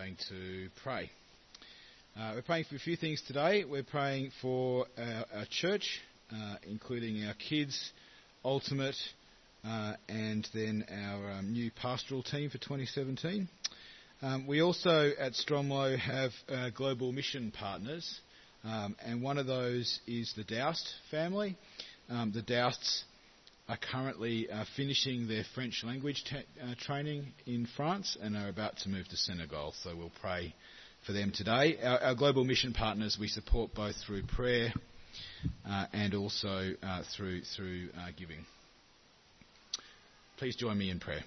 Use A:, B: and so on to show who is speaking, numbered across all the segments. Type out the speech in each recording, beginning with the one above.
A: going to pray. We're praying for a few things today. We're praying for our church, including our kids, Ultimate, and then our new pastoral team for 2017. We also at Stromlo have global mission partners, and one of those is the Doust family. The Dousts are currently finishing their French language training in France and are about to move to Senegal, so we'll pray for them today. Our global mission partners we support both through prayer and also through giving. Please join me in prayer.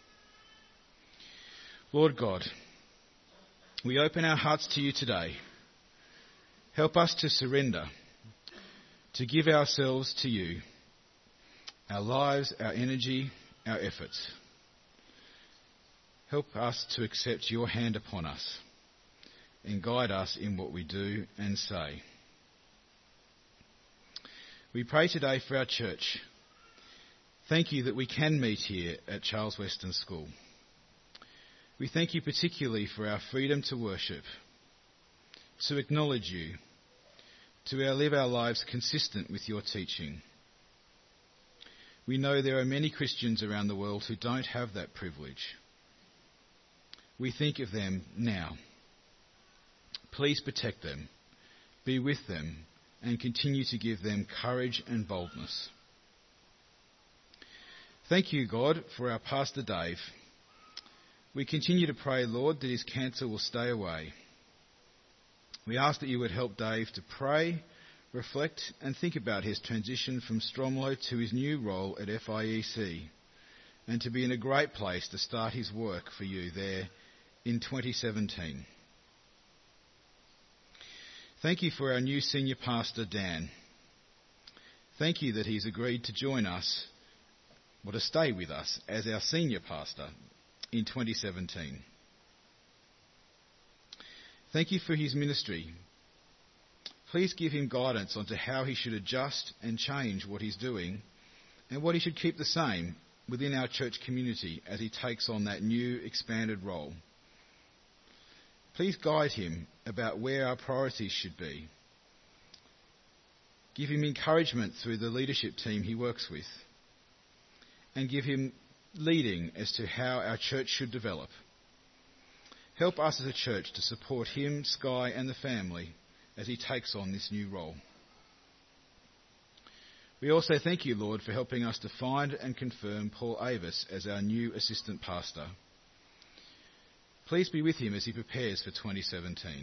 A: Lord God, we open our hearts to you today. Help us to surrender, to give ourselves to you, our lives, our energy, our efforts. Help us to accept your hand upon us and guide us in what we do and say. We pray today for our church. Thank you that we can meet here at Charles Weston School. We thank you particularly for our freedom to worship, to acknowledge you, to live our lives consistent with your teaching. We know there are many Christians around the world who don't have that privilege. We think of them now. Please protect them, be with them, and continue to give them courage and boldness. Thank you, God, for our Pastor Dave. We continue to pray, Lord, that his cancer will stay away. We ask that you would help Dave to pray, reflect and think about his transition from Stromlo to his new role at FIEC, and to be in a great place to start his work for you there in 2017. Thank you for our new senior pastor, Dan. Thank you that he's agreed to join us, or to stay with us, as our senior pastor in 2017. Thank you for his ministry. Please give him guidance onto how he should adjust and change what he's doing and what he should keep the same within our church community as he takes on that new expanded role. Please guide him about where our priorities should be. Give him encouragement through the leadership team he works with, and give him leading as to how our church should develop. Help us as a church to support him, Sky and the family as he takes on this new role. We also thank you, Lord, for helping us to find and confirm Paul Avis as our new assistant pastor. Please be with him as he prepares for 2017.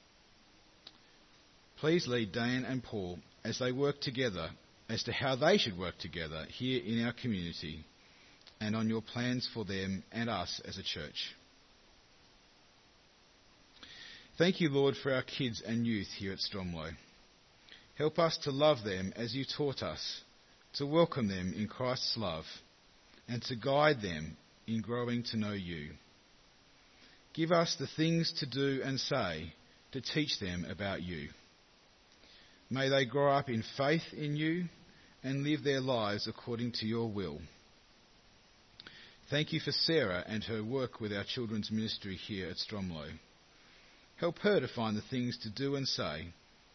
A: Please lead Dan and Paul as they work together as to how they should work together here in our community and on your plans for them and us as a church. Thank you, Lord, for our kids and youth here at Stromlo. Help us to love them as you taught us, to welcome them in Christ's love, and to guide them in growing to know you. Give us the things to do and say to teach them about you. May they grow up in faith in you and live their lives according to your will. Thank you for Sarah and her work with our children's ministry here at Stromlo. Help her to find the things to do and say.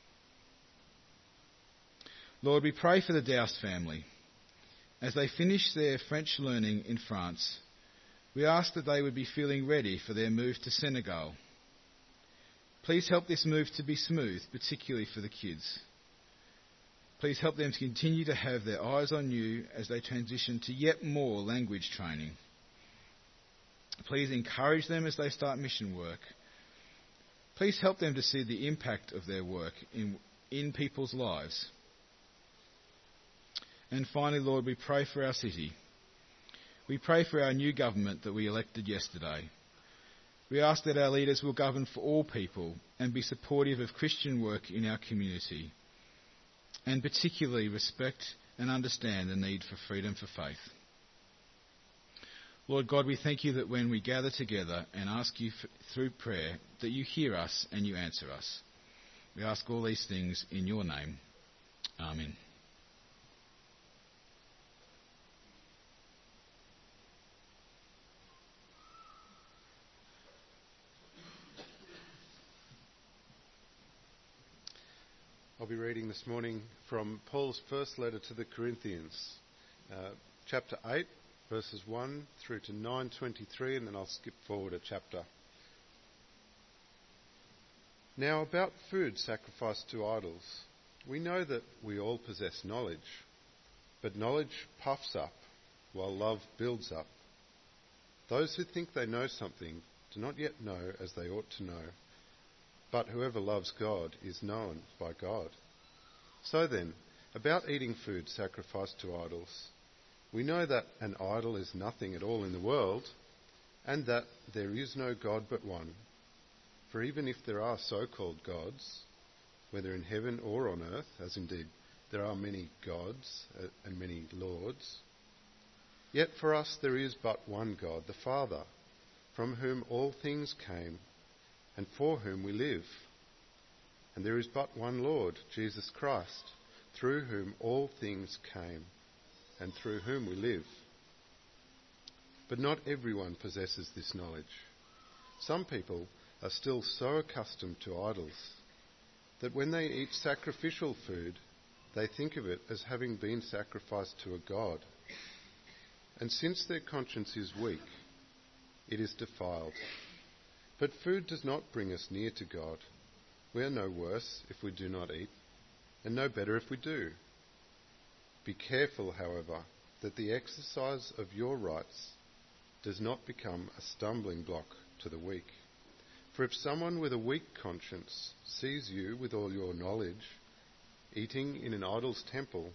A: Lord, we pray for the Doust family. As they finish their French learning in France, we ask that they would be feeling ready for their move to Senegal. Please help this move to be smooth, particularly for the kids. Please help them to continue to have their eyes on you as they transition to yet more language training. Please encourage them as they start mission work. Please help them to see the impact of their work in people's lives. And finally, Lord, we pray for our city. We pray for our new government that we elected yesterday. We ask that our leaders will govern for all people and be supportive of Christian work in our community, and particularly respect and understand the need for freedom for faith. Lord God, we thank you that when we gather together and ask you through prayer, that you hear us and you answer us. We ask all these things in your name. Amen.
B: I'll be reading this morning from Paul's first letter to the Corinthians, chapter 8, verses 1 through to 9:23, and then I'll skip forward a chapter. Now about food sacrificed to idols. We know that we all possess knowledge, but knowledge puffs up, while love builds up. Those who think they know something do not yet know as they ought to know. But whoever loves God is known by God. So then, about eating food sacrificed to idols, we know that an idol is nothing at all in the world, and that there is no God but one. For even if there are so-called gods, whether in heaven or on earth, as indeed there are many gods and many lords, yet for us there is but one God, the Father, from whom all things came, and for whom we live. And there is but one Lord, Jesus Christ, through whom all things came, and through whom we live. But not everyone possesses this knowledge. Some people are still so accustomed to idols that when they eat sacrificial food, they think of it as having been sacrificed to a god. And since their conscience is weak, it is defiled. But food does not bring us near to God. We are no worse if we do not eat, and no better if we do. Be careful, however, that the exercise of your rights does not become a stumbling block to the weak. For if someone with a weak conscience sees you with all your knowledge eating in an idol's temple,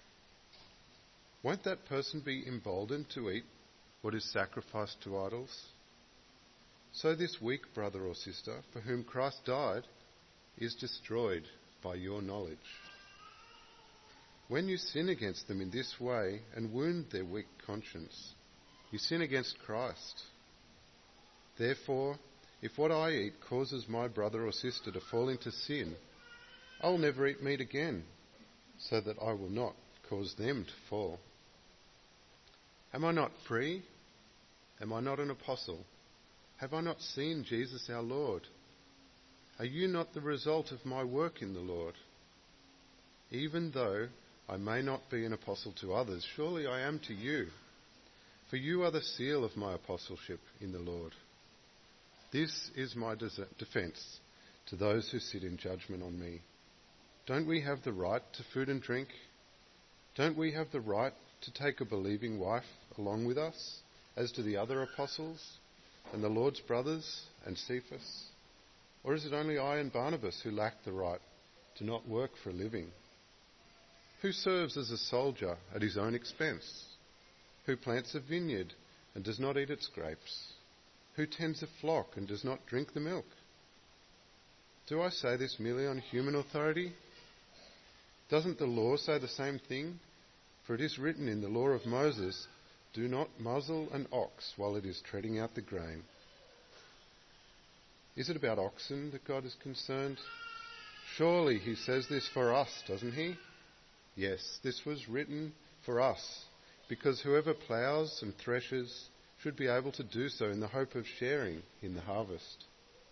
B: won't that person be emboldened to eat what is sacrificed to idols? So this weak brother or sister, for whom Christ died, is destroyed by your knowledge. When you sin against them in this way and wound their weak conscience, you sin against Christ. Therefore, if what I eat causes my brother or sister to fall into sin, I'll never eat meat again, so that I will not cause them to fall. Am I not free? Am I not an apostle? Have I not seen Jesus our Lord? Are you not the result of my work in the Lord? Even though I may not be an apostle to others, surely I am to you, for you are the seal of my apostleship in the Lord. This is my defence to those who sit in judgment on me. Don't we have the right to food and drink? Don't we have the right to take a believing wife along with us, as do the other apostles and the Lord's brothers and Cephas? Or is it only I and Barnabas who lack the right to not work for a living? Who serves as a soldier at his own expense? Who plants a vineyard and does not eat its grapes? Who tends a flock and does not drink the milk? Do I say this merely on human authority? Doesn't the law say the same thing? For it is written in the law of Moses, do not muzzle an ox while it is treading out the grain. Is it about oxen that God is concerned? Surely he says this for us, doesn't he? Yes, this was written for us, because whoever ploughs and threshes should be able to do so in the hope of sharing in the harvest.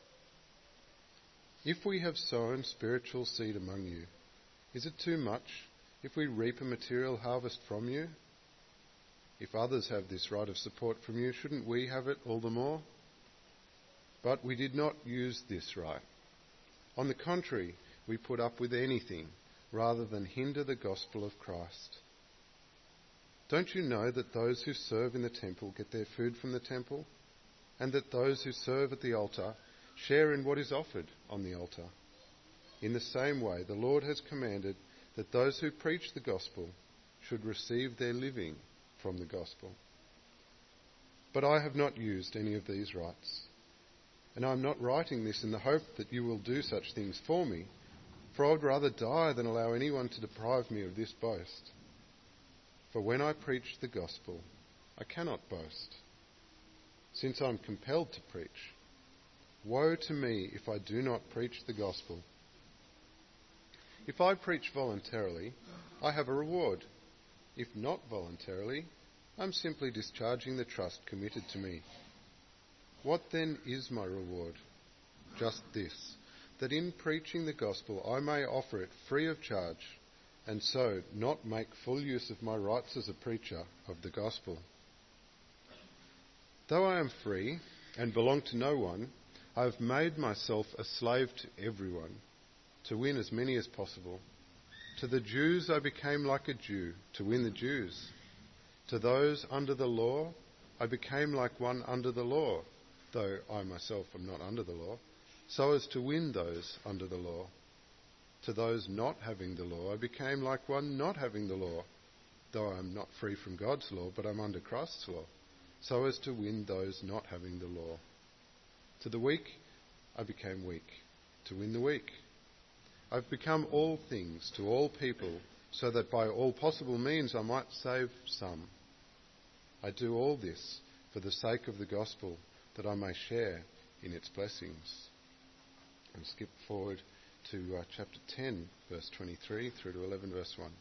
B: If we have sown spiritual seed among you, is it too much if we reap a material harvest from you? If others have this right of support from you, shouldn't we have it all the more? But we did not use this right. On the contrary, we put up with anything rather than hinder the gospel of Christ. Don't you know that those who serve in the temple get their food from the temple, and that those who serve at the altar share in what is offered on the altar? In the same way, the Lord has commanded that those who preach the gospel should receive their living from the gospel. But I have not used any of these rights, and I am not writing this in the hope that you will do such things for me, for I would rather die than allow anyone to deprive me of this boast. For when I preach the gospel, I cannot boast, since I am compelled to preach. Woe to me if I do not preach the gospel. If I preach voluntarily, I have a reward. If not voluntarily, I'm simply discharging the trust committed to me. What then is my reward? Just this, that in preaching the gospel I may offer it free of charge, and so not make full use of my rights as a preacher of the gospel. Though I am free and belong to no one, I have made myself a slave to everyone, to win as many as possible. To the Jews I became like a Jew, to win the Jews. To those under the law I became like one under the law, though I myself am not under the law, so as to win those under the law. To those not having the law I became like one not having the law, though I am not free from God's law, but I'm under Christ's law, so as to win those not having the law. To the weak I became weak, to win the weak. I've become all things to all people, so that by all possible means I might save some. I do all this for the sake of the gospel, that I may share in its blessings. And skip forward to chapter 10, verse 23 through to 11, verse 1.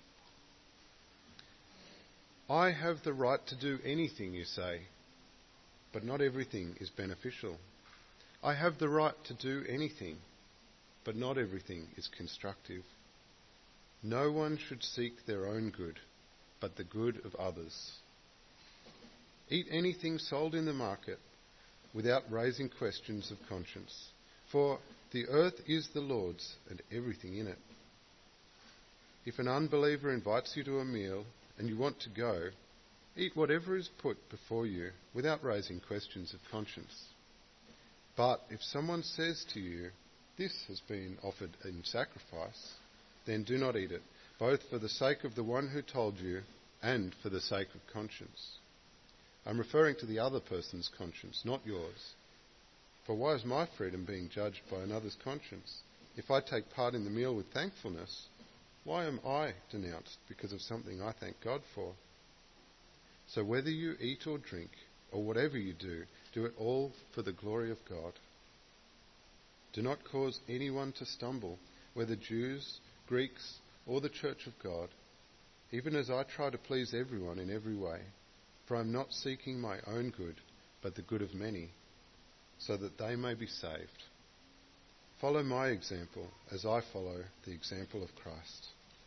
B: I have the right to do anything, you say, but not everything is beneficial. I have the right to do anything, but not everything is constructive. No one should seek their own good, but the good of others. Eat anything sold in the market without raising questions of conscience, for the earth is the Lord's and everything in it. If an unbeliever invites you to a meal and you want to go, eat whatever is put before you without raising questions of conscience. But if someone says to you, "This has been offered in sacrifice," then do not eat it, both for the sake of the one who told you and for the sake of conscience. I'm referring to the other person's conscience, not yours. For why is my freedom being judged by another's conscience? If I take part in the meal with thankfulness, why am I denounced because of something I thank God for? So whether you eat or drink, or whatever you do, do it all for the glory of God. Do not cause anyone to stumble, whether Jews, Greeks, or the church of God, even as I try to please everyone in every way. For I am not seeking my own good, but the good of many, so that they may be saved. Follow my example as I follow the example of Christ.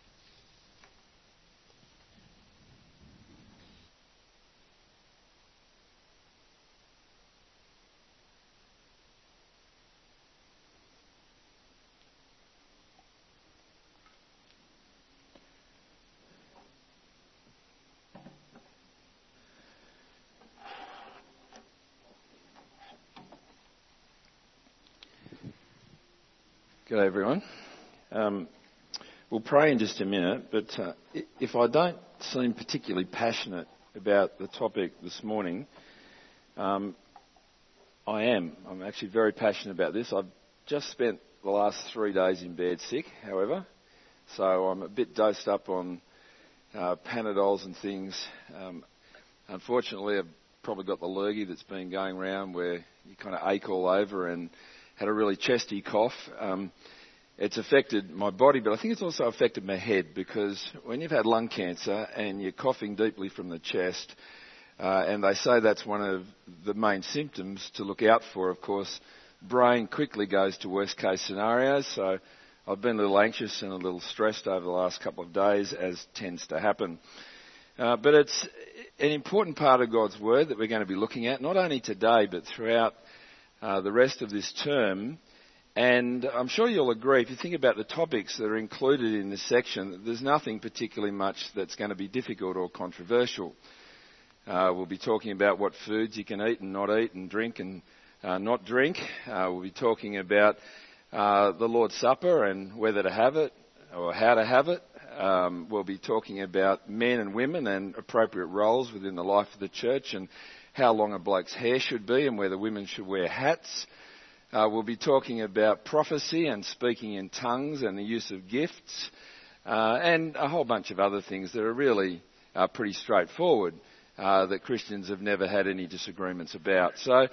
C: G'day everyone. We'll pray in just a minute, but if I don't seem particularly passionate about the topic this morning, I am. I'm actually very passionate about this. I've just spent the last 3 days in bed sick, however, so I'm a bit dosed up on Panadols and things. Unfortunately, I've probably got the lurgy that's been going around where you kind of ache all over, and had a really chesty cough. It's affected my body, but I think it's also affected my head, because when you've had lung cancer and you're coughing deeply from the chest, and they say that's one of the main symptoms to look out for, of course, brain quickly goes to worst case scenarios. So I've been a little anxious and a little stressed over the last couple of days, as tends to happen. But it's an important part of God's Word that we're going to be looking at, not only today, but throughout the rest of this term. And I'm sure you'll agree, if you think about the topics that are included in this section, there's nothing particularly much that's going to be difficult or controversial. We'll be talking about what foods you can eat and drink and not drink. We'll be talking about the Lord's Supper and whether to have it or how to have it. We'll be talking about men and women and appropriate roles within the life of the church, and how long a bloke's hair should be and whether women should wear hats. We'll be talking about prophecy and speaking in tongues and the use of gifts, and a whole bunch of other things that are really pretty straightforward, that Christians have never had any disagreements about. So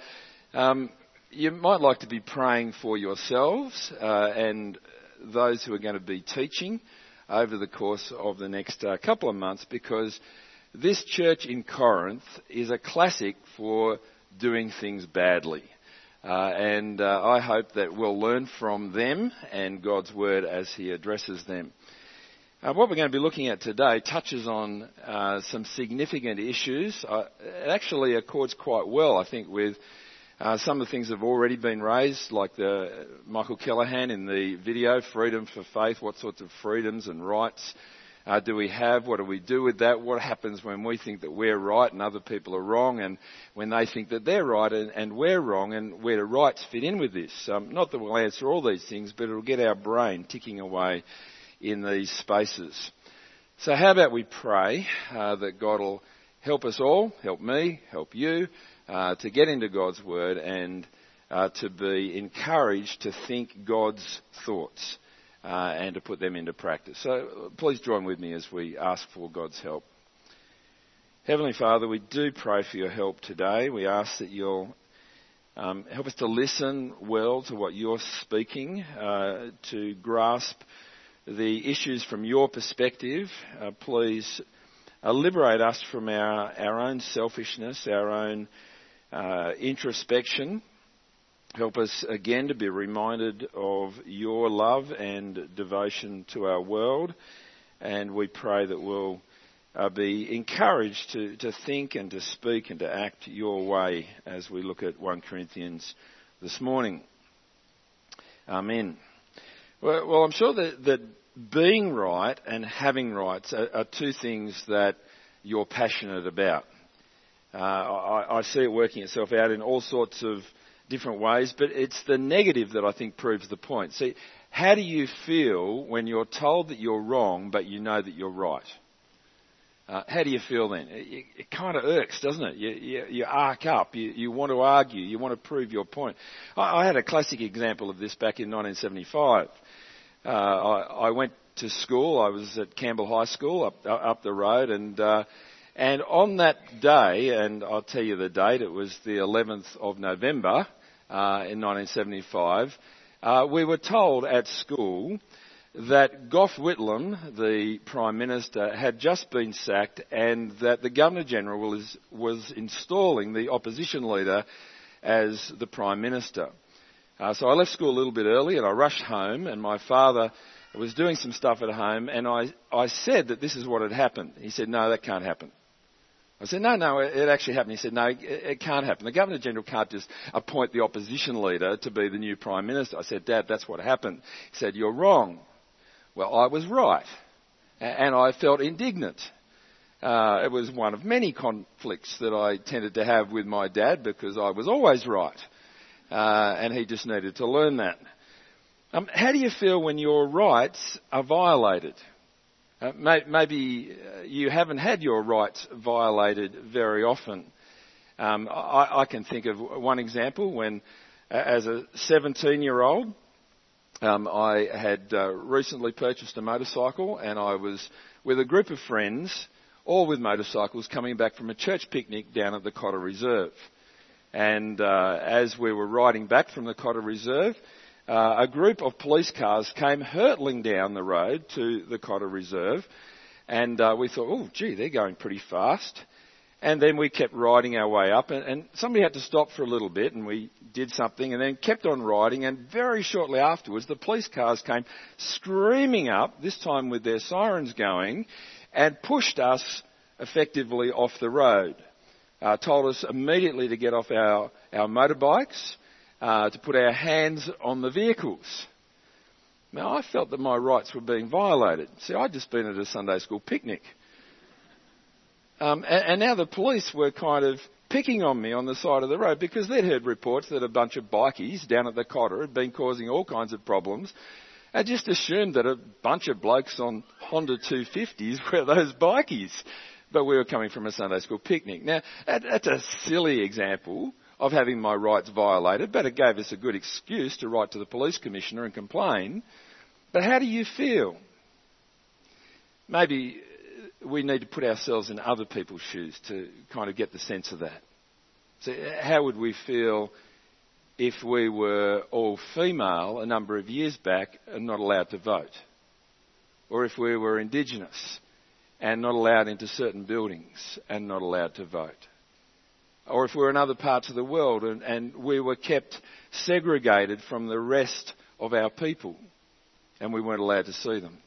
C: you might like to be praying for yourselves and those who are going to be teaching over the course of the next couple of months, because this church in Corinth is a classic for doing things badly. and I hope that we'll learn from them and God's Word as He addresses them. What we're going to be looking at today touches on some significant issues. It actually accords quite well, I think, with some of the things that have already been raised, like the Michael Kellahan in the video, Freedom for Faith. What sorts of freedoms and rights do we have? What do we do with that? What happens when we think that we're right and other people are wrong, and when they think that they're right and we're wrong, and where do rights fit in with this? Not that we'll answer all these things, but it'll get our brain ticking away in these spaces. So how about we pray that God will help us all, help me, help you, to get into God's Word and to be encouraged to think God's thoughts and to put them into practice. So please join with me as we ask for God's help. Heavenly Father, we do pray for your help today. We ask that you'll help us to listen well to what you're speaking, to grasp the issues from your perspective. Please liberate us from our own selfishness, our own introspection. Help us again to be reminded of your love and devotion to our world. And we pray that we'll be encouraged to think and to speak and to act your way as we look at 1 Corinthians this morning. Amen. Well, I'm sure that being right and having rights are two things that you're passionate about. I see it working itself out in all sorts of different ways, but it's the negative that I think proves the point. See, how do you feel when you're told that you're wrong, but you know that you're right? How do you feel then? It kind of irks, doesn't it? You arc up. You want to argue. You want to prove your point. I had a classic example of this back in 1975. I went to school. I was at Campbell High School up the road, and on that day, and I'll tell you the date, it was the 11th of November in 1975, we were told at school that Gough Whitlam, the Prime Minister, had just been sacked, and that the Governor-General was installing the opposition leader as the Prime Minister. So I left school a little bit early and I rushed home, and my father was doing some stuff at home, and I said that this is what had happened. He said, "No, that can't happen." I said, no, it actually happened. He said, "No, it can't happen. The Governor-General can't just appoint the opposition leader to be the new Prime Minister." I said, "Dad, that's what happened." He said, "You're wrong." Well, I was right, and I felt indignant. It was one of many conflicts that I tended to have with my dad, because I was always right. And he just needed to learn that. How do you feel when your rights are violated? Maybe you haven't had your rights violated very often. I can think of one example when, as a 17-year-old, I had recently purchased a motorcycle, and I was with a group of friends, all with motorcycles, coming back from a church picnic down at the Cotter Reserve. And as we were riding back from the Cotter Reserve, a group of police cars came hurtling down the road to the Cotter Reserve, and we thought, "Oh, gee, they're going pretty fast." And then we kept riding our way up, and somebody had to stop for a little bit, and we did something, and then kept on riding, and very shortly afterwards, the police cars came screaming up, this time with their sirens going, and pushed us effectively off the road. Told us immediately to get off our motorbikes, to put our hands on the vehicles. Now, I felt that my rights were being violated. See, I'd just been at a Sunday school picnic. And now the police were kind of picking on me on the side of the road, because they'd heard reports that a bunch of bikies down at the Cotter had been causing all kinds of problems, and just assumed that a bunch of blokes on Honda 250s were those bikies. But we were coming from a Sunday school picnic. Now, that's a silly example of having my rights violated, but it gave us a good excuse to write to the police commissioner and complain. But how do you feel? Maybe we need to put ourselves in other people's shoes to kind of get the sense of that. So how would we feel if we were all female a number of years back and not allowed to vote? Or if we were Indigenous and not allowed into certain buildings and not allowed to vote? or if we're in other parts of the world and we were kept segregated from the rest of our people and we weren't allowed to see them.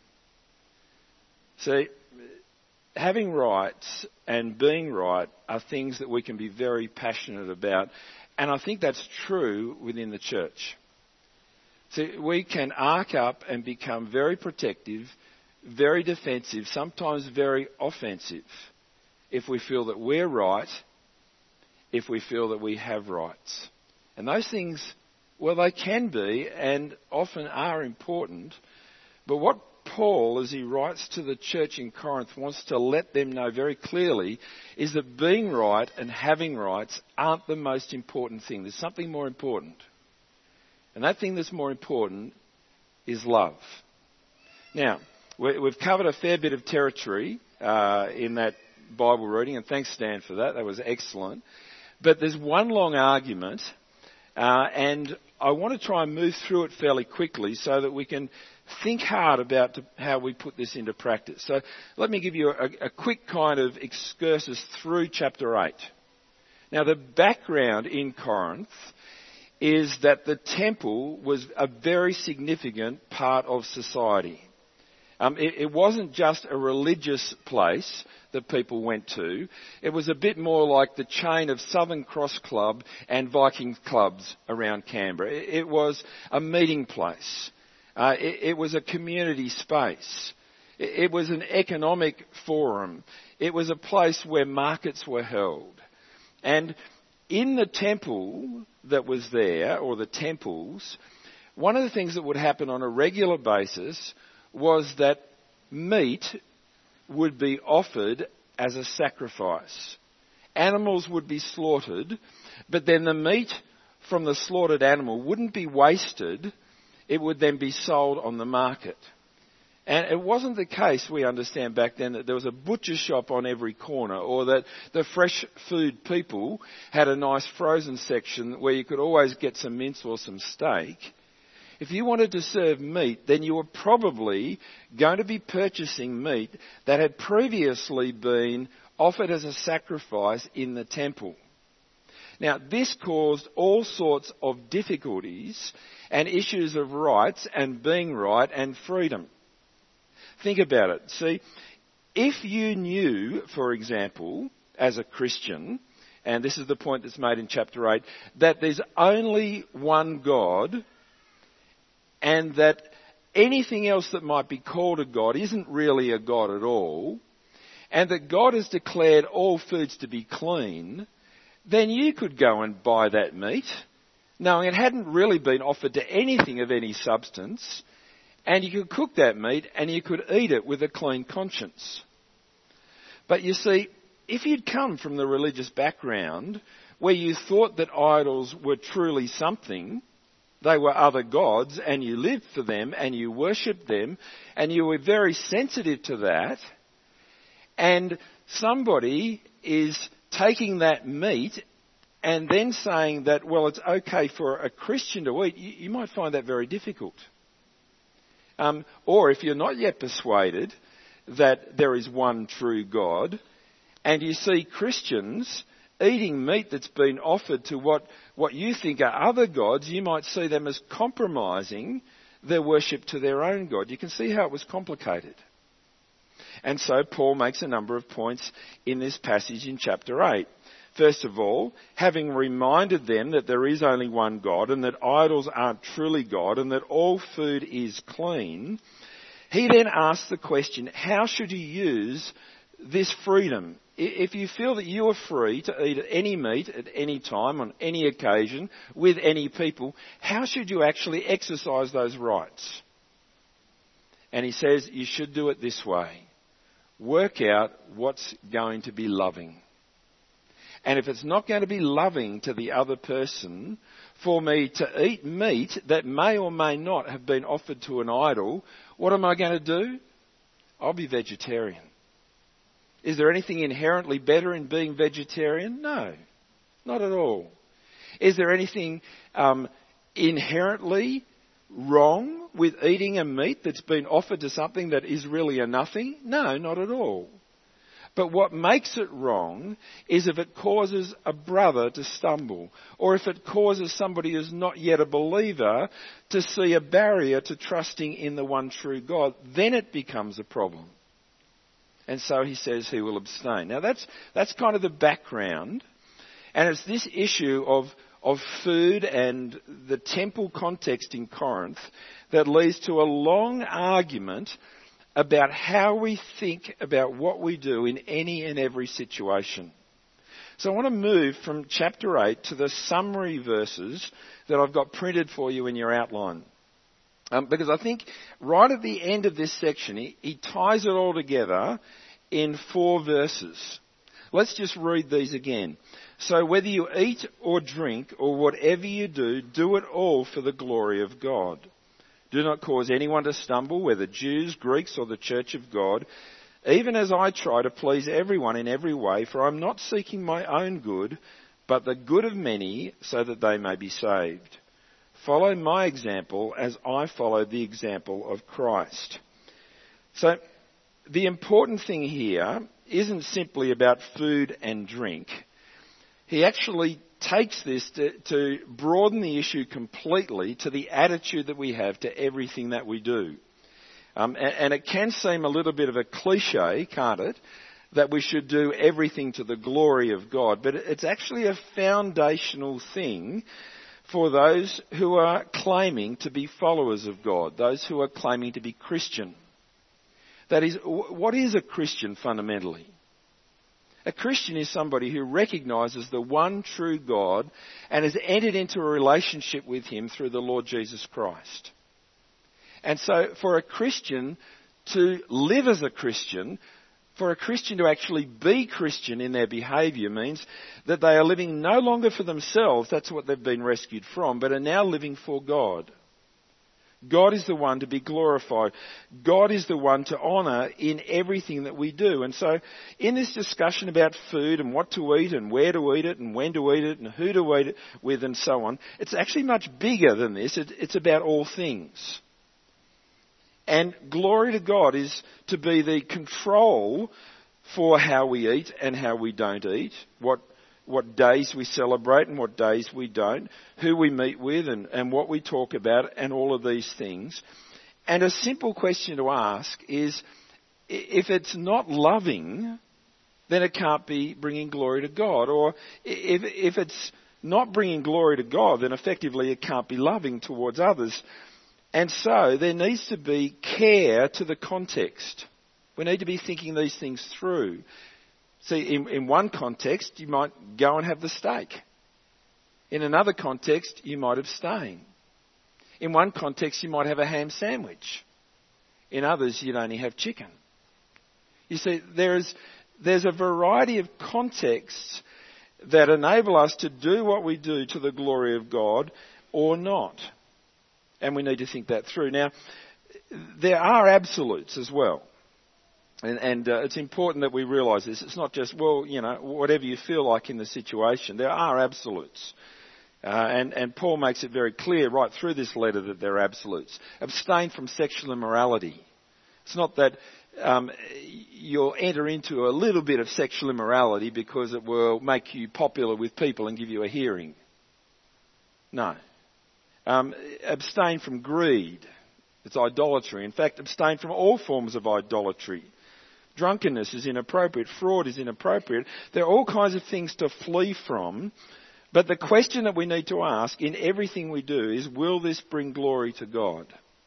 C: See, having rights and being right are things that we can be very passionate about, and I think that's true within the church. See, we can arc up and become very protective, very defensive, sometimes very offensive, if we feel that we're right, if we feel that we have rights. And those things, well, they can be and often are important, but what Paul, as he writes to the church in Corinth, wants to let them know very clearly is that being right and having rights aren't the most important thing. There's something more important. And that thing that's more important is love. Now, we've covered a fair bit of territory in that Bible reading, and thanks, Stan, for that. That was excellent. But there's one long argument, and I want to try and move through it fairly quickly so that we can think hard about how we put this into practice. So let me give you a quick kind of excursus through chapter 8. Now, the background in Corinth is that the temple was a very significant part of society. It wasn't just a religious place that people went to. It was a bit more like the chain of Southern Cross Club and Viking clubs around Canberra. It was a meeting place. It was a community space. It was an economic forum. It was a place where markets were held. And in the temple that was there, or the temples, one of the things that would happen on a regular basis was that meat would be offered as a sacrifice. Animals would be slaughtered, but then the meat from the slaughtered animal wouldn't be wasted. It would then be sold on the market. And it wasn't the case, we understand back then, that there was a butcher shop on every corner, or that the fresh food people had a nice frozen section where you could always get some mince or some steak. If you wanted to serve meat, then you were probably going to be purchasing meat that had previously been offered as a sacrifice in the temple. Now, this caused all sorts of difficulties and issues of rights and being right and freedom. Think about it. See, if you knew, for example, as a Christian, and this is the point that's made in chapter 8, that there's only one God, and that anything else that might be called a God isn't really a God at all, and that God has declared all foods to be clean, then you could go and buy that meat, knowing it hadn't really been offered to anything of any substance, and you could cook that meat and you could eat it with a clean conscience. But you see, if you'd come from the religious background where you thought that idols were truly something, they were other gods, and you lived for them and you worshipped them and you were very sensitive to that, and somebody is taking that meat and then saying that, well, it's okay for a Christian to eat, you might find that very difficult. Or if you're not yet persuaded that there is one true God, and you see Christians eating meat that's been offered to what you think are other gods, you might see them as compromising their worship to their own God. You can see how it was complicated. And so Paul makes a number of points in this passage in chapter 8. First of all, having reminded them that there is only one God and that idols aren't truly God and that all food is clean, he then asks the question, how should you use this freedom? If you feel that you are free to eat any meat at any time, on any occasion, with any people, how should you actually exercise those rights? And he says you should do it this way. Work out what's going to be loving. And if it's not going to be loving to the other person, for me to eat meat that may or may not have been offered to an idol, what am I going to do? I'll be vegetarian. Is there anything inherently better in being vegetarian? No, not at all. Is there anything inherently wrong with eating a meat that's been offered to something that is really a nothing? No, not at all. But what makes it wrong is if it causes a brother to stumble, or if it causes somebody who's not yet a believer to see a barrier to trusting in the one true God, then it becomes a problem. And so he says he will abstain. Now that's kind of the background, and it's this issue of food and the temple context in Corinth that leads to a long argument about how we think about what we do in any and every situation. So I want to move from chapter 8 to the summary verses that I've got printed for you in your outline. Because I think right at the end of this section, he ties it all together in 4 verses. Let's just read these again. So whether you eat or drink or whatever you do, do it all for the glory of God. Do not cause anyone to stumble, whether Jews, Greeks, or the church of God, even as I try to please everyone in every way, for I'm not seeking my own good, but the good of many, so that they may be saved. Follow my example as I followed the example of Christ. So the important thing here isn't simply about food and drink. He actually takes this to broaden the issue completely to the attitude that we have to everything that we do. And it can seem a little bit of a cliche, can't it, that we should do everything to the glory of God. But it's actually a foundational thing for those who are claiming to be followers of God, those who are claiming to be Christian. That is, what is a Christian fundamentally? A Christian is somebody who recognises the one true God and has entered into a relationship with Him through the Lord Jesus Christ. And so for a Christian to live as a Christian, for a Christian to actually be Christian in their behaviour means that they are living no longer for themselves, that's what they've been rescued from, but are now living for God. God is the one to be glorified. God is the one to honour in everything that we do. And so in this discussion about food and what to eat and where to eat it and when to eat it and who to eat it with and so on, it's actually much bigger than this. It's about all things. And glory to God is to be the control for how we eat and how we don't eat, what days we celebrate and what days we don't, who we meet with and what we talk about and all of these things. And a simple question to ask is, if it's not loving, then it can't be bringing glory to God. Or if it's not bringing glory to God, then effectively it can't be loving towards others. And so there needs to be care to the context. We need to be thinking these things through. See, in one context, you might go and have the steak. In another context, you might abstain. In one context, you might have a ham sandwich. In others, you'd only have chicken. You see, there's a variety of contexts that enable us to do what we do to the glory of God or not. And we need to think that through. Now, there are absolutes as well. And it's important that we realise this. It's not just, whatever you feel like in the situation. There are absolutes. And Paul makes it very clear right through this letter that there are absolutes. Abstain from sexual immorality. It's not that you'll enter into a little bit of sexual immorality because it will make you popular with people and give you a hearing. No. Abstain from greed. It's idolatry. In fact, abstain from all forms of idolatry. Drunkenness is inappropriate. Fraud is inappropriate. There are all kinds of things to flee from. But the question that we need to ask in everything we do is, will this bring glory to God?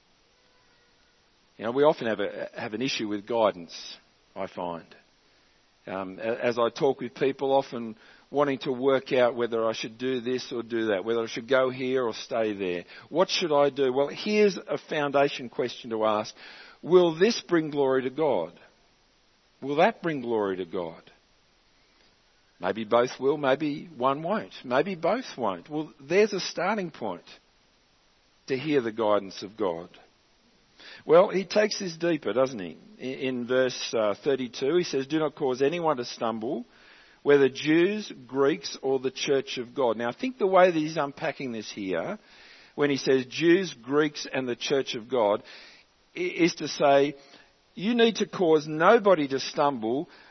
C: We often have an issue with guidance, I find. As I talk with people, often wanting to work out whether I should do this or do that, whether I should go here or stay there. What should I do? Well, here's a foundation question to ask. Will this bring glory to God? Will that bring glory to God? Maybe both will, maybe one won't. Maybe both won't. Well, there's a starting point to hear the guidance of God. Well, he takes this deeper, doesn't he? In verse 32, he says, do not cause anyone to stumble, whether Jews, Greeks, or the church of God. Now, I think the way that he's unpacking this here, when he says Jews, Greeks, and the church of God, is to say, you need to cause nobody to stumble,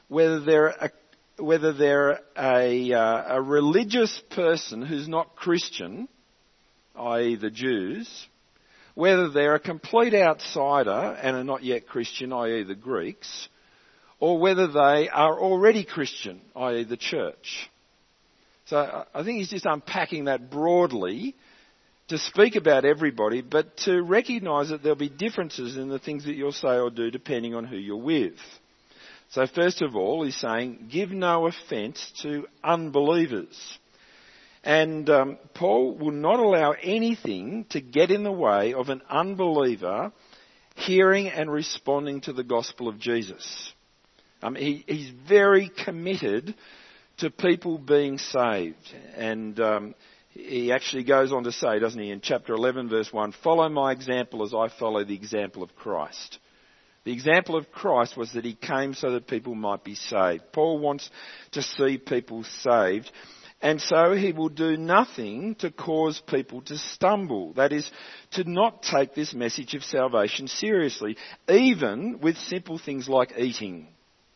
C: whether they're a religious person who's not Christian, i.e. the Jews, whether they're a complete outsider and are not yet Christian, i.e. the Greeks, or whether they are already Christian, i.e. the church. So I think he's just unpacking that broadly to speak about everybody, but to recognise that there'll be differences in the things that you'll say or do depending on who you're with. So first of all, he's saying, give no offence to unbelievers. And Paul will not allow anything to get in the way of an unbeliever hearing and responding to the gospel of Jesus. He's very committed to people being saved. And he actually goes on to say, doesn't he, in chapter 11, verse 1, follow my example as I follow the example of Christ. The example of Christ was that he came so that people might be saved. Paul wants to see people saved, and so he will do nothing to cause people to stumble. That is, to not take this message of salvation seriously, even with simple things like eating.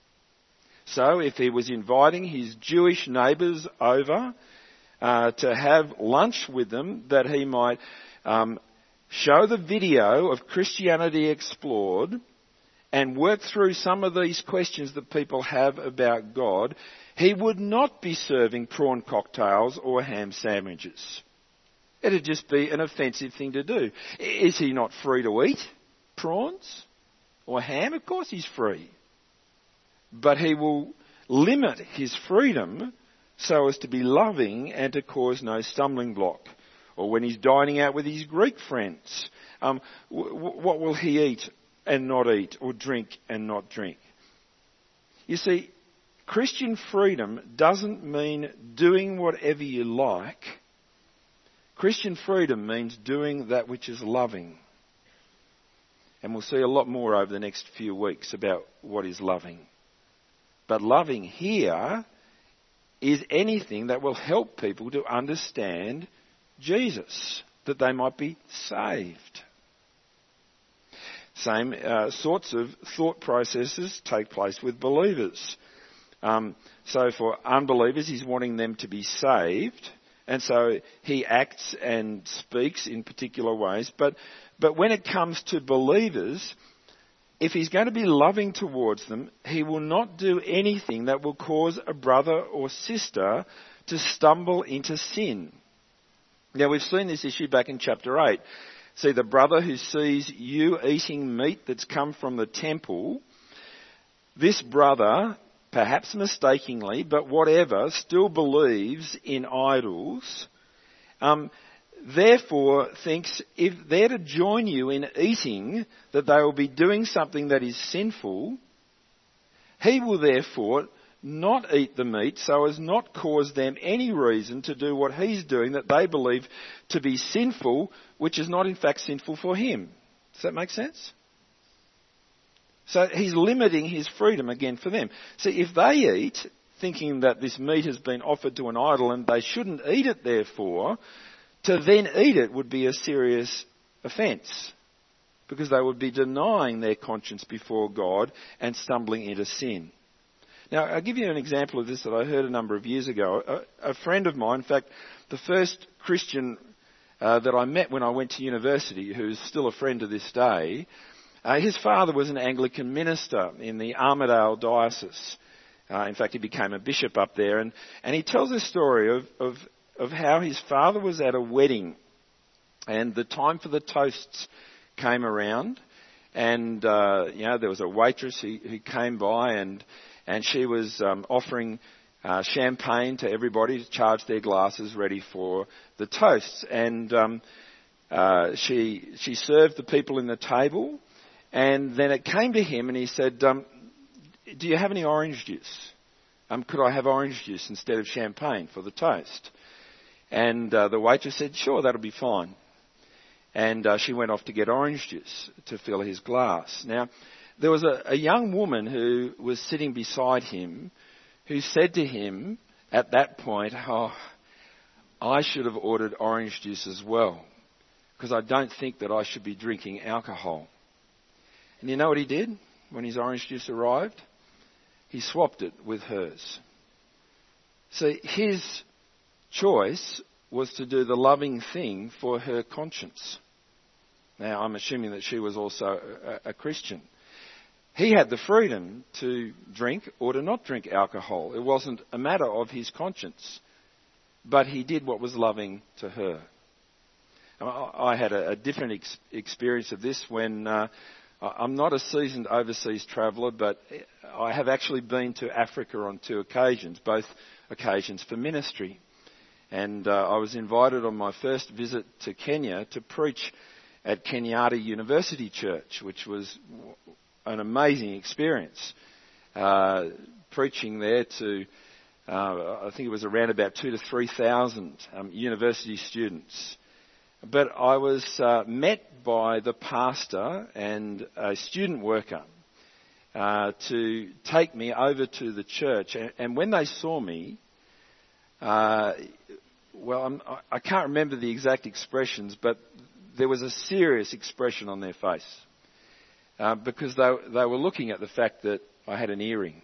C: So if he was inviting his Jewish neighbours over to have lunch with them, that he might show the video of Christianity Explored and work through some of these questions that people have about God, he would not be serving prawn cocktails or ham sandwiches. It'd just be an offensive thing to do. Is he not free to eat prawns or ham? Of course he's free. But he will limit his freedom so as to be loving and to cause no stumbling block. Or when he's dining out with his Greek friends, what will he eat and not eat, or drink and not drink? You see, Christian freedom doesn't mean doing whatever you like. Christian freedom means doing that which is loving. And we'll see a lot more over the next few weeks about what is loving. But loving here is anything that will help people to understand Jesus, that they might be saved. Same sorts of thought processes take place with believers. So for unbelievers, he's wanting them to be saved, and so he acts and speaks in particular ways. But when it comes to believers, if he's going to be loving towards them, he will not do anything that will cause a brother or sister to stumble into sin. Now, we've seen this issue back in chapter 8. See, the brother who sees you eating meat that's come from the temple, this brother, perhaps mistakenly, but whatever, still believes in idols, therefore thinks if they're to join you in eating, that they will be doing something that is sinful, he will therefore not eat the meat so as not cause them any reason to do what he's doing that they believe to be sinful, which is not in fact sinful for him. Does that make sense? So he's limiting his freedom again for them. See, if they eat, thinking that this meat has been offered to an idol and they shouldn't eat it therefore, to then eat it would be a serious offence, because they would be denying their conscience before God and stumbling into sin. Now, I'll give you an example of this that I heard a number of years ago. A friend of mine, in fact, the first Christian that I met when I went to university, who's still a friend to this day, his father was an Anglican minister in the Armidale diocese. In fact, he became a bishop up there. And he tells a story of how his father was at a wedding, and the time for the toasts came around, and there was a waitress who came by, and she was offering champagne to everybody to charge their glasses ready for the toasts. And she served the people in the table, and then it came to him, and he said, "Do you have any orange juice? Could I have orange juice instead of champagne for the toast?" And the waitress said, "Sure, that'll be fine." And she went off to get orange juice to fill his glass. Now, there was a young woman who was sitting beside him who said to him at that point, "Oh, I should have ordered orange juice as well, because I don't think that I should be drinking alcohol." And you know what he did when his orange juice arrived? he swapped it with hers. See, his choice was to do the loving thing for her conscience. Now, I'm assuming that she was also a Christian. He had the freedom to drink or to not drink alcohol. It wasn't a matter of his conscience. But he did what was loving to her. I had a different experience of this when I'm not a seasoned overseas traveller, but I have actually been to Africa on 2 occasions, both occasions for ministry. And I was invited on my first visit to Kenya to preach at Kenyatta University Church, which was an amazing experience. Preaching there to, I think it was around about 2,000 to 3,000 university students. But I was met by the pastor and a student worker to take me over to the church. And when they saw me, I can't remember the exact expressions, but there was a serious expression on their face because they were looking at the fact that I had an earring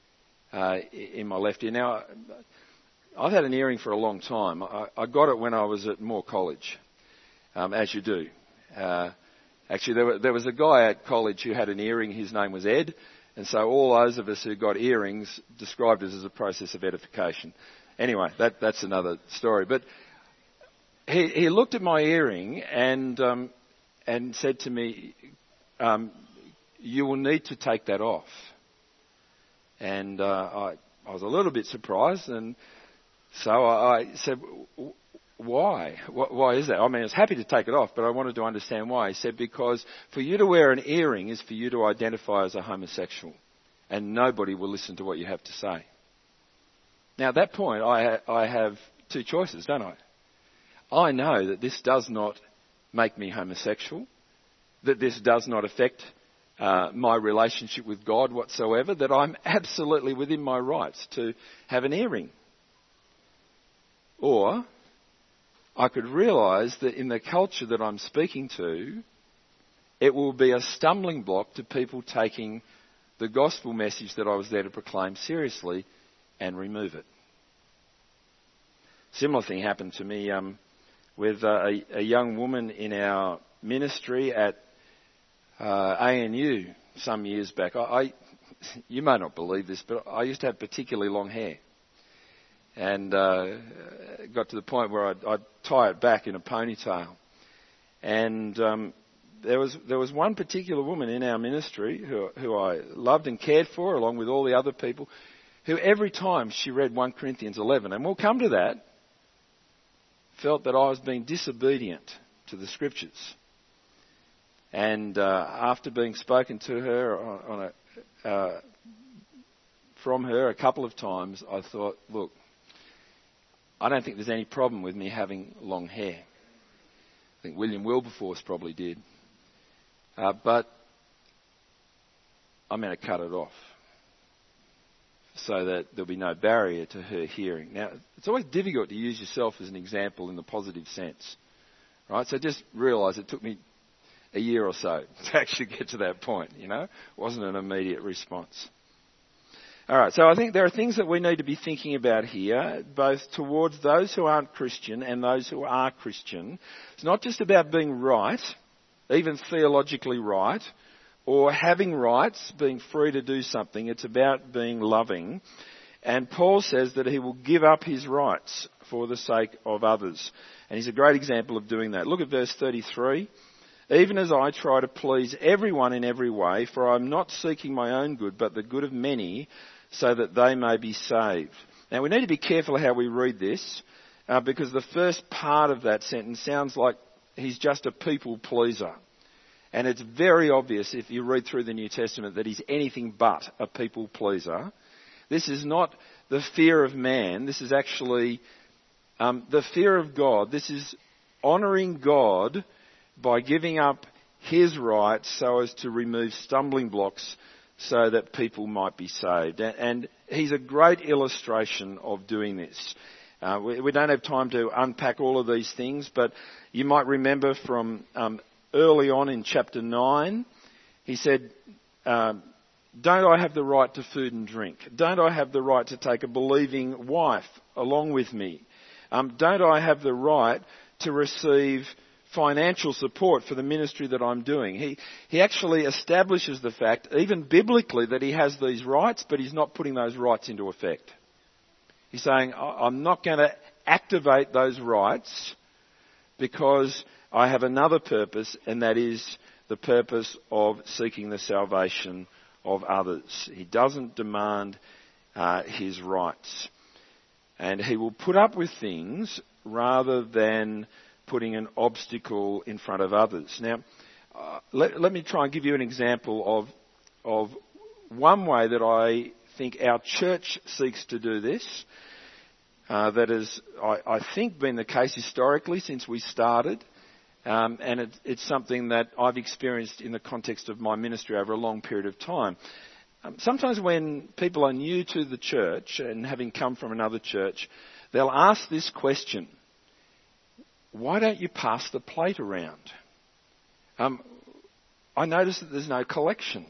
C: in my left ear. Now, I've had an earring for a long time. I got it when I was at Moore College, as you do. Actually, there was a guy at college who had an earring. His name was Ed. And so all those of us who got earrings described it as a process of edification. Anyway, that's another story. But he looked at my earring and said to me, you will need to take that off. And I was a little bit surprised, and so I said, why? Why is that? I mean, I was happy to take it off, but I wanted to understand why. He said, because for you to wear an earring is for you to identify as a homosexual, and nobody will listen to what you have to say. Now, at that point, I have 2 choices, don't I? I know that this does not make me homosexual, that this does not affect my relationship with God whatsoever, that I'm absolutely within my rights to have an earring. Or I could realise that in the culture that I'm speaking to, it will be a stumbling block to people taking the gospel message that I was there to proclaim seriously and remove it. Similar thing happened to me with a young woman in our ministry at ANU some years back. You may not believe this, but I used to have particularly long hair. And it got to the point where I'd tie it back in a ponytail. And there was one particular woman in our ministry who I loved and cared for, along with all the other people, who every time she read 1 Corinthians 11, and we'll come to that, felt that I was being disobedient to the Scriptures. And after being spoken to her from her a couple of times, I thought, look, I don't think there's any problem with me having long hair. I think William Wilberforce probably did. But I'm going to cut it off so that there'll be no barrier to her hearing. Now, it's always difficult to use yourself as an example in the positive sense, right? So just realise it took me a year or so to actually get to that point, you know. It wasn't an immediate response. All right, so I think there are things that we need to be thinking about here, both towards those who aren't Christian and those who are Christian. It's not just about being right, even theologically right, or having rights, being free to do something. It's about being loving. And Paul says that he will give up his rights for the sake of others. And he's a great example of doing that. Look at verse 33. Even as I try to please everyone in every way, for I am not seeking my own good, but the good of many, so that they may be saved. Now, we need to be careful how we read this, because the first part of that sentence sounds like he's just a people pleaser. And it's very obvious if you read through the New Testament that he's anything but a people pleaser. This is not the fear of man. This is actually the fear of God. This is honouring God by giving up his rights so as to remove stumbling blocks so that people might be saved. And he's a great illustration of doing this. We don't have time to unpack all of these things, but you might remember from early on in chapter 9, he said, Don't I have the right to food and drink? Don't I have the right to take a believing wife along with me? Don't I have the right to receive financial support for the ministry that I'm doing? He actually establishes the fact, even biblically, that he has these rights, but he's not putting those rights into effect. He's saying, I'm not going to activate those rights because I have another purpose, and that is the purpose of seeking the salvation of others. He doesn't demand his rights. And he will put up with things rather than putting an obstacle in front of others. Now, let me try and give you an example of one way that I think our church seeks to do this. That has, I think, been the case historically since we started. And it's something that I've experienced in the context of my ministry over a long period of time. Sometimes when people are new to the church and having come from another church, they'll ask this question: why don't you pass the plate around? I notice that there's no collection.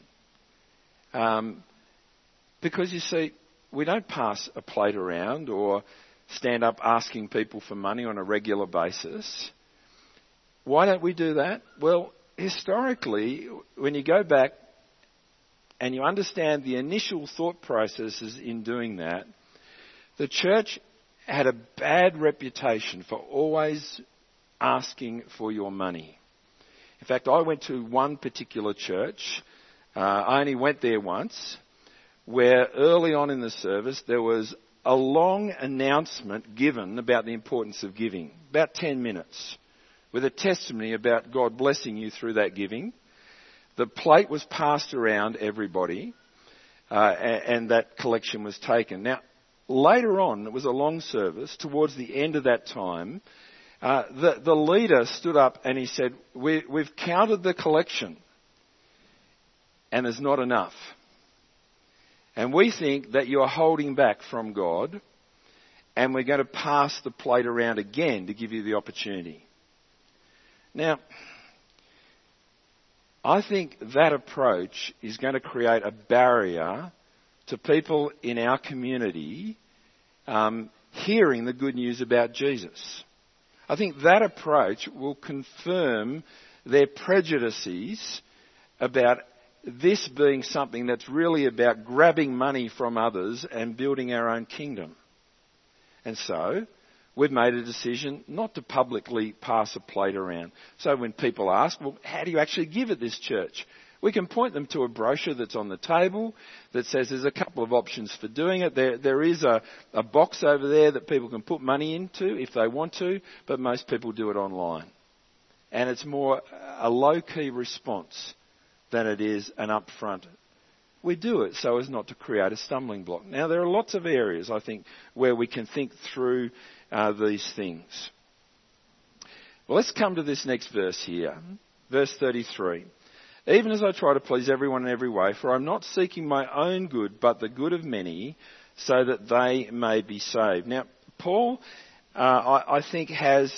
C: Because you see, we don't pass a plate around or stand up asking people for money on a regular basis. Why don't we do that? Well, historically, when you go back and you understand the initial thought processes in doing that, the church had a bad reputation for always asking for your money. In fact, I went to one particular church, I only went there once, where early on in the service there was a long announcement given about the importance of giving, about 10 minutes, with a testimony about God blessing you through that giving. The plate was passed around everybody, and that collection was taken. Now, later on, it was a long service. Towards the end of that time, the leader stood up and he said, we've counted the collection, and there's not enough. And we think that you're holding back from God, and we're going to pass the plate around again to give you the opportunity. Now, I think that approach is going to create a barrier to people in our community hearing the good news about Jesus. I think that approach will confirm their prejudices about this being something that's really about grabbing money from others and building our own kingdom. And so, we've made a decision not to publicly pass a plate around. So when people ask, well, how do you actually give at this church? We can point them to a brochure that's on the table that says there's a couple of options for doing it. There is a box over there that people can put money into if they want to, but most people do it online. And it's more a low-key response than it is an upfront. We do it so as not to create a stumbling block. Now, there are lots of areas, I think, where we can think through these things. Well, let's come to this next verse here. Verse 33. Even as I try to please everyone in every way, for I'm not seeking my own good, but the good of many, so that they may be saved. Now, Paul, I think, has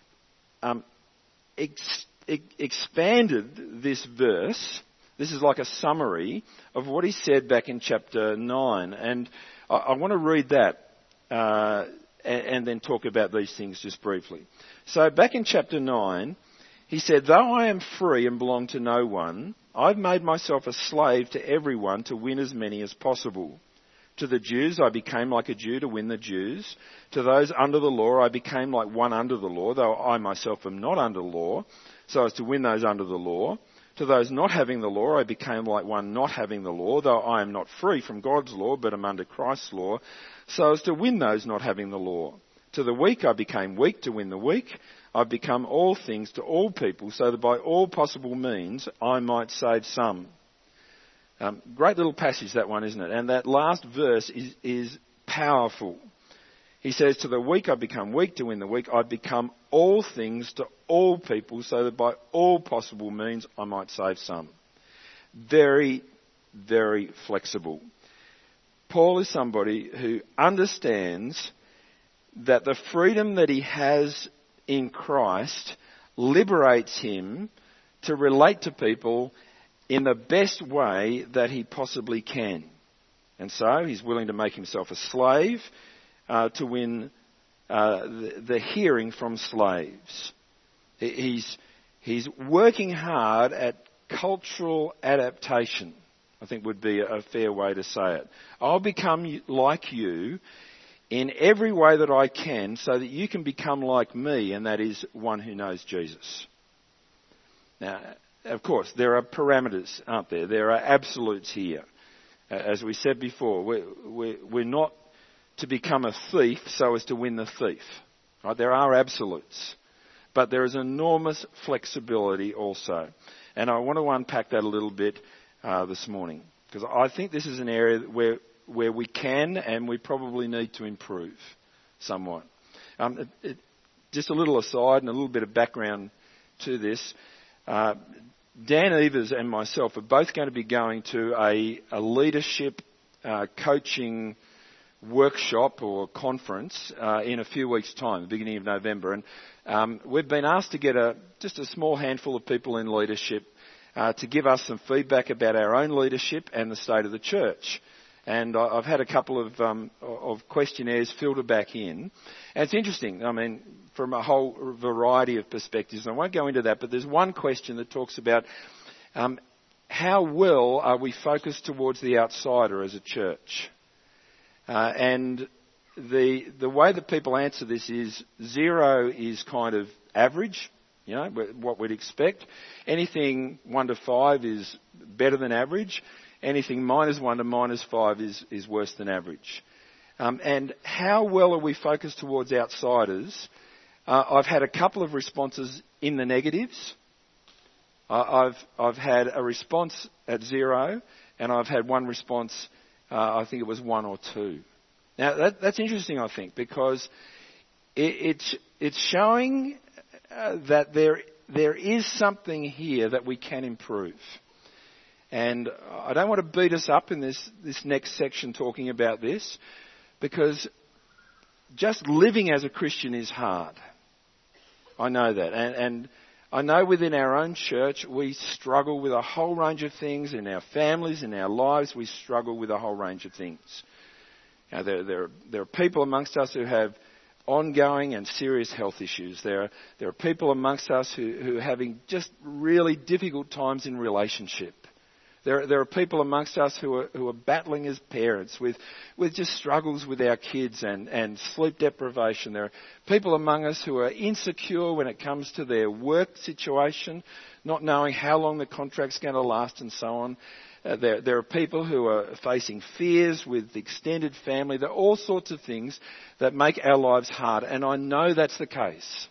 C: expanded this verse. This is like a summary of what he said back in chapter 9. And I want to read that and then talk about these things just briefly. So back in chapter 9, he said, though I am free and belong to no one, I've made myself a slave to everyone to win as many as possible. To the Jews, I became like a Jew to win the Jews. To those under the law, I became like one under the law, though I myself am not under law, so as to win those under the law. To those not having the law, I became like one not having the law, though I am not free from God's law, but am under Christ's law, so as to win those not having the law. To the weak, I became weak to win the weak. I've become all things to all people, so that by all possible means I might save some. Great little passage, that one, isn't it? And that last verse is powerful. He says, to the weak I become weak to win the weak. I become all things to all people, so that by all possible means I might save some. Very, very flexible. Paul is somebody who understands that the freedom that he has in Christ liberates him to relate to people in the best way that he possibly can. And so he's willing to make himself a slave to win the hearing from slaves. He's working hard at cultural adaptation, I think would be a fair way to say it. I'll become like you in every way that I can so that you can become like me, and that is one who knows Jesus. Now, of course, there are parameters, aren't there? There are absolutes here. As we said before, we're not to become a thief so as to win the thief. Right? There are absolutes. But there is enormous flexibility also. And I want to unpack that a little bit this morning, because I think this is an area where we can and we probably need to improve somewhat. Just a little aside and a little bit of background to this. Dan Evers and myself are both going to be going to a leadership coaching workshop or conference in a few weeks' time, the beginning of November. And we've been asked to get just a small handful of people in leadership to give us some feedback about our own leadership and the state of the church. And I've had a couple of questionnaires filtered back in. And it's interesting, I mean, from a whole variety of perspectives. I won't go into that, but there's one question that talks about how well are we focused towards the outsider as a church? And the way that people answer this is 0 is kind of average, you know, what we'd expect. Anything 1 to 5 is better than average. Anything -1 to -5 is worse than average. And how well are we focused towards outsiders? I've had a couple of responses in the negatives. I've had a response at 0, and I've had one response, I think it was 1 or 2. Now that's interesting, I think, because it's showing that there is something here that we can improve. And I don't want to beat us up in this next section talking about this, because just living as a Christian is hard. I know that. And I know within our own church we struggle with a whole range of things. In our families, in our lives, we struggle with a whole range of things. Now, there are people amongst us who have ongoing and serious health issues. There are people amongst us who are having just really difficult times in relationship. There are people amongst us who are battling as parents with just struggles with our kids and sleep deprivation. There are people among us who are insecure when it comes to their work situation, not knowing how long the contract's going to last and so on. There are people who are facing fears with extended family. There are all sorts of things that make our lives hard, and I know that's the case.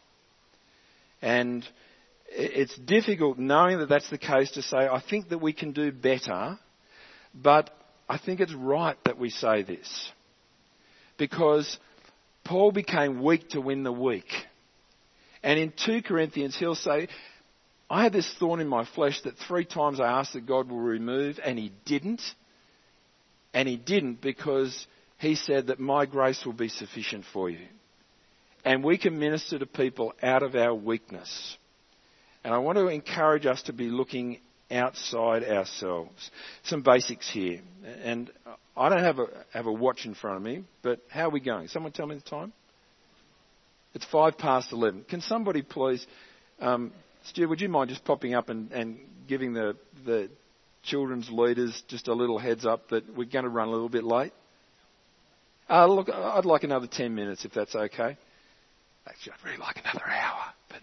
C: And it's difficult knowing that that's the case to say, I think that we can do better, but I think it's right that we say this. Because Paul became weak to win the weak. And in 2 Corinthians, he'll say, I had this thorn in my flesh that 3 times I asked that God will remove, and he didn't. And he didn't because he said that my grace will be sufficient for you. And we can minister to people out of our weakness. And I want to encourage us to be looking outside ourselves. Some basics here. And I don't have a watch in front of me, but how are we going? Someone tell me the time? It's 11:05. Can somebody please, Stu, would you mind just popping up and giving the children's leaders just a little heads up that we're going to run a little bit late? Look, I'd like another 10 minutes if that's okay. Actually, I'd really like another hour, but...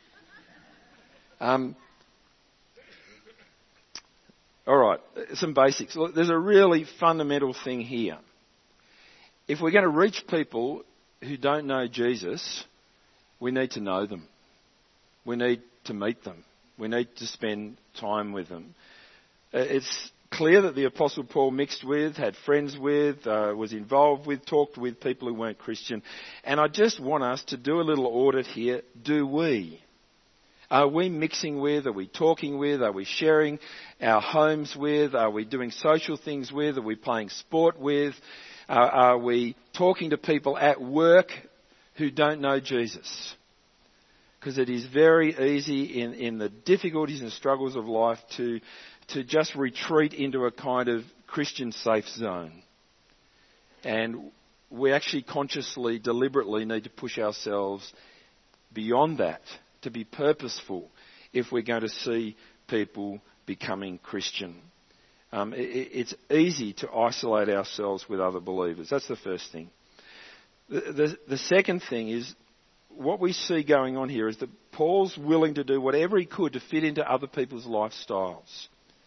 C: all right, some basics. Look, there's a really fundamental thing here. If we're going to reach people who don't know Jesus, we need to know them. We need to meet them. We need to spend time with them. It's clear that the Apostle Paul mixed with, had friends with, was involved with, talked with people who weren't Christian. And I just want us to do a little audit here. Do we? Are we mixing with? Are we talking with? Are we sharing our homes with? Are we doing social things with? Are we playing sport with? Are we talking to people at work who don't know Jesus? because it is very easy in the difficulties and struggles of life to just retreat into a kind of Christian safe zone. And we actually consciously, deliberately need to push ourselves beyond that, to be purposeful if we're going to see people becoming Christian. It's easy to isolate ourselves with other believers. That's the first thing. The second thing is, what we see going on here is that Paul's willing to do whatever he could to fit into other people's lifestyles.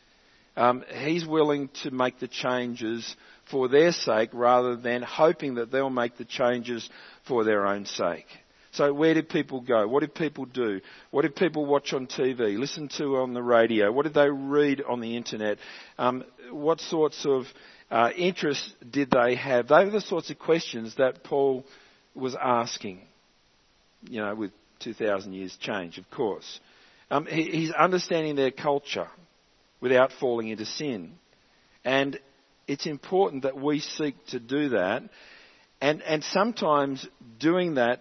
C: He's willing to make the changes for their sake rather than hoping that they'll make the changes for their own sake. So where did people go? What did people do? What did people watch on TV, listen to on the radio? What did they read on the internet? What sorts of interests did they have? They were the sorts of questions that Paul was asking, with 2,000 years change, of course. He's understanding their culture without falling into sin. And it's important that we seek to do that. And sometimes doing that,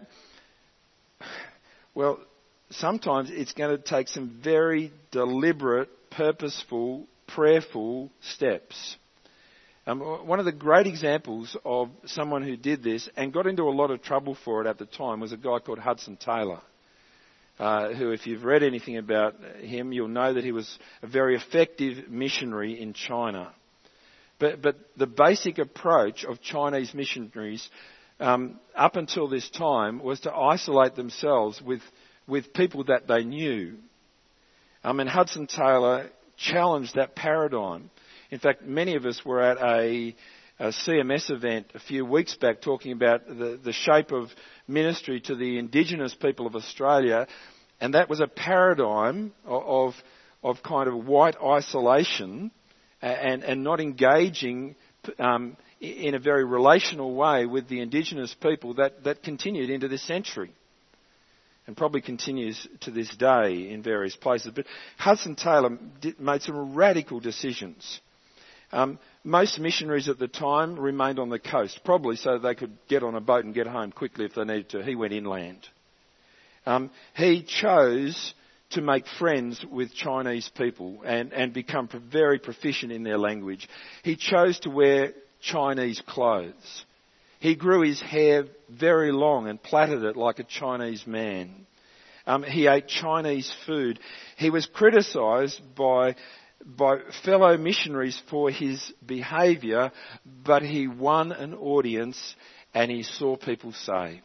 C: well, sometimes it's going to take some very deliberate, purposeful, prayerful steps. One of the great examples of someone who did this and got into a lot of trouble for it at the time was a guy called Hudson Taylor, who, if you've read anything about him, you'll know that he was a very effective missionary in China. But the basic approach of Chinese missionaries up until this time was to isolate themselves with people that they knew. And Hudson Taylor challenged that paradigm. In fact, many of us were at a CMS event a few weeks back talking about the shape of ministry to the Indigenous people of Australia, and that was a paradigm of kind of white isolation and not engaging in a very relational way with the Indigenous people that continued into this century and probably continues to this day in various places. But Hudson Taylor made some radical decisions. Most missionaries at the time remained on the coast, probably so they could get on a boat and get home quickly if they needed to. He went inland. He chose to make friends with Chinese people and become very proficient in their language. He chose to wear Chinese clothes. He grew his hair very long and plaited it like a Chinese man. He ate Chinese food. He was criticised by fellow missionaries for his behaviour, but he won an audience and he saw people saved.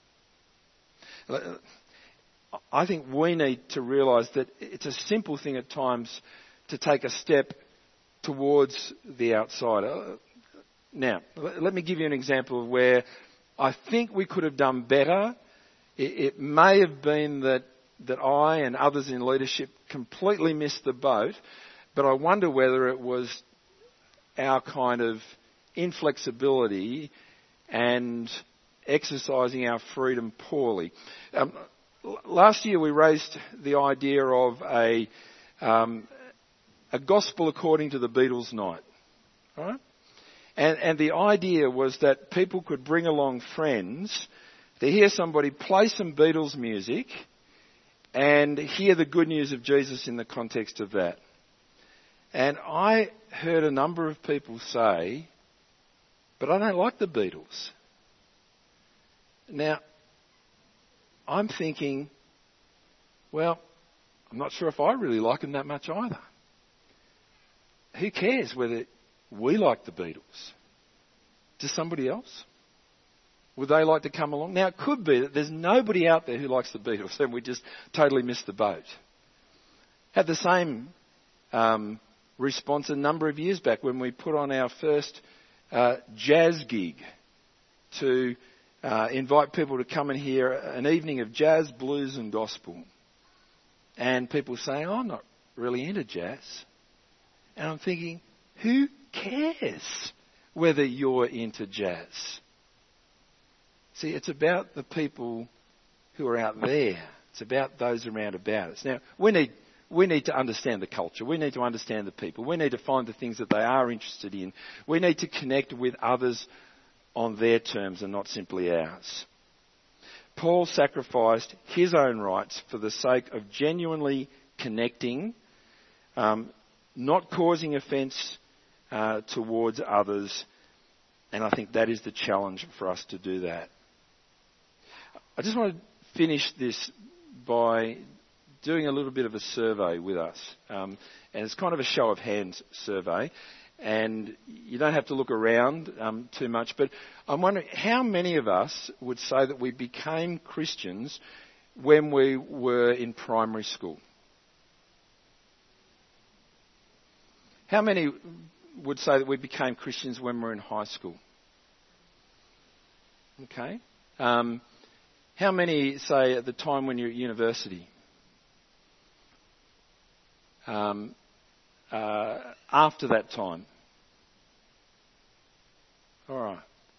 C: I think we need to realise that it's a simple thing at times to take a step towards the outsider. Now, let me give you an example of where I think we could have done better. It may have been that I and others in leadership completely missed the boat, but I wonder whether it was our kind of inflexibility and exercising our freedom poorly. Last year we raised the idea of a gospel according to the Beatles night, right? And the idea was that people could bring along friends to hear somebody play some Beatles music and hear the good news of Jesus in the context of that. And I heard a number of people say, but I don't like the Beatles. Now, I'm thinking, well, I'm not sure if I really like them that much either. Who cares whether we like the Beatles? Does somebody else? Would they like to come along? Now, it could be that there's nobody out there who likes the Beatles and we just totally missed the boat. Had the same response a number of years back when we put on our first jazz gig to invite people to come and hear an evening of jazz, blues and gospel. And people saying, I'm not really into jazz. And I'm thinking, who cares whether you're into jazz? See, it's about the people who are out there. It's about those around about us. Now, we need to understand the culture. We need to understand the people. We need to find the things that they are interested in. We need to connect with others on their terms and not simply ours. Paul sacrificed his own rights for the sake of genuinely connecting, not causing offence towards others, and I think that is the challenge for us to do that. I just want to finish this by doing a little bit of a survey with us, and it's kind of a show of hands survey, and you don't have to look around too much, but I'm wondering how many of us would say that we became Christians when we were in primary school? How many would say that we became Christians when we were in high school? Okay. How many say at the time when you're at university? After that time? All right.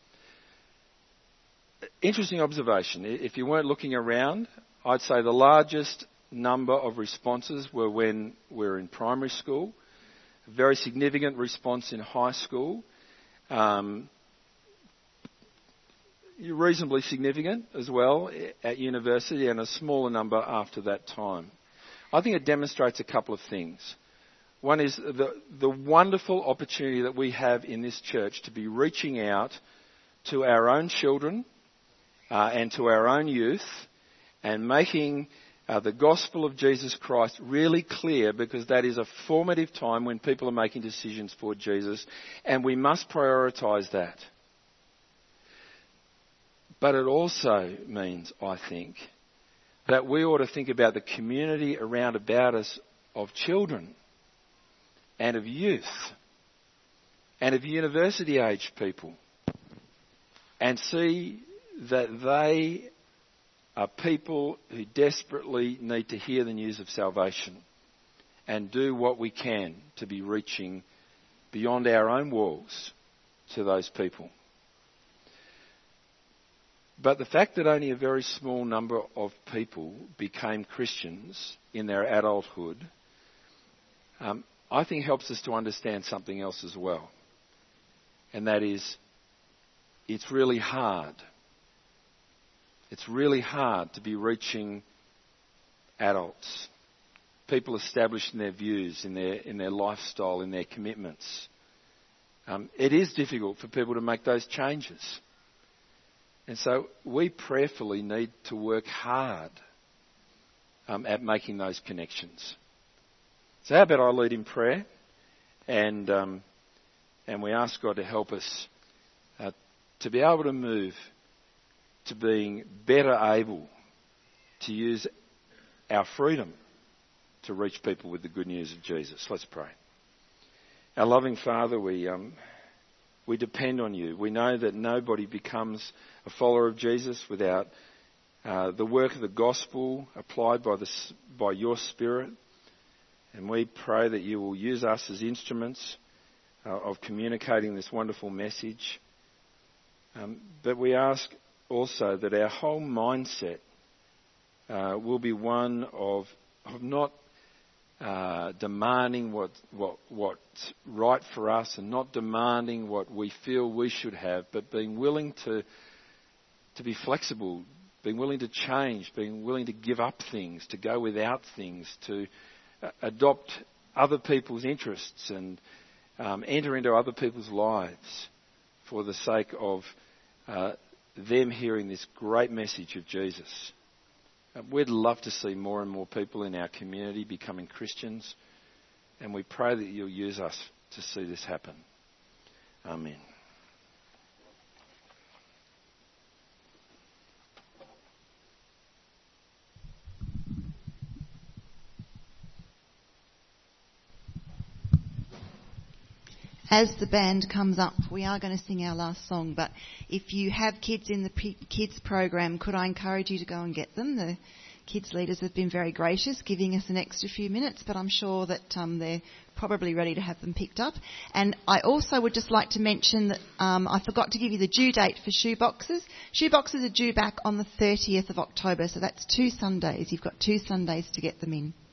C: Interesting observation. If you weren't looking around, I'd say the largest number of responses were when we were in primary school. A very significant response in high school. Reasonably significant as well at university, and a smaller number after that time. I think it demonstrates a couple of things. One is the wonderful opportunity that we have in this church to be reaching out to our own children and to our own youth and making the gospel of Jesus Christ really clear, because that is a formative time when people are making decisions for Jesus, and we must prioritise that. But it also means, I think, that we ought to think about the community around about us of children and of youth and of university age people, and see that they are people who desperately need to hear the news of salvation, and do what we can to be reaching beyond our own walls to those people. But the fact that only a very small number of people became Christians in their adulthood, I think helps us to understand something else as well. And that is, it's really hard. It's really hard to be reaching adults, people established in their views, in their lifestyle, in their commitments. It is difficult for people to make those changes. And so we prayerfully need to work hard at making those connections. So how about I lead in prayer, and we ask God to help us to be able to move to being better able to use our freedom to reach people with the good news of Jesus. Let's pray. Our loving Father, we depend on you. We know that nobody becomes a follower of Jesus without the work of the gospel applied by your Spirit. And we pray that you will use us as instruments of communicating this wonderful message. But we ask also that our whole mindset will be one of not demanding what's right for us, and not demanding what we feel we should have, but being willing to be flexible, being willing to change, being willing to give up things, to go without things, to adopt other people's interests and enter into other people's lives for the sake of them hearing this great message of Jesus. We'd love to see more and more people in our community becoming Christians, and we pray that you'll use us to see this happen. Amen.
D: As the band comes up, we are going to sing our last song, but if you have kids in the kids program, could I encourage you to go and get them? The kids leaders have been very gracious, giving us an extra few minutes, but I'm sure that they're probably ready to have them picked up. And I also would just like to mention that I forgot to give you the due date for shoeboxes. Shoeboxes are due back on the 30th of October, so that's 2 Sundays. You've got 2 Sundays to get them in.